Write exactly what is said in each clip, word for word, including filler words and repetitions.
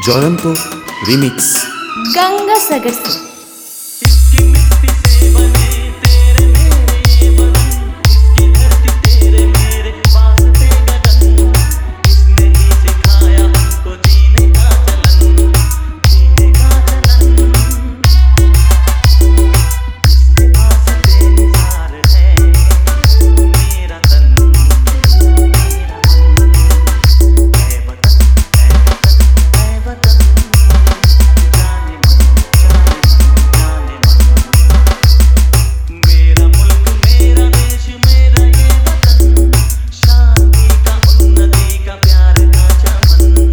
ज्वलंतो remix Ganga Sagar से। इसकी मिट्टी से बने तेरे मेरे ये बदन, इसकी धरती तेरे मेरे वास्ते गगन, इसने ही सिखाया हमको जीने का चलन, जीने का चलन। इसके वास्ते निसार है मेरा तन, मेरा तन। ऐ वतन, ऐ वतन, ऐ वतन, जाने मन, जाने मन, जाने मन। मेरा मुल्क, मेरा देश, मेरा ये वतन, शांति का, उन्नति का, प्यार का चमन।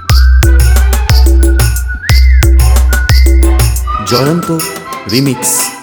ज्वलंतो रिमिक्स।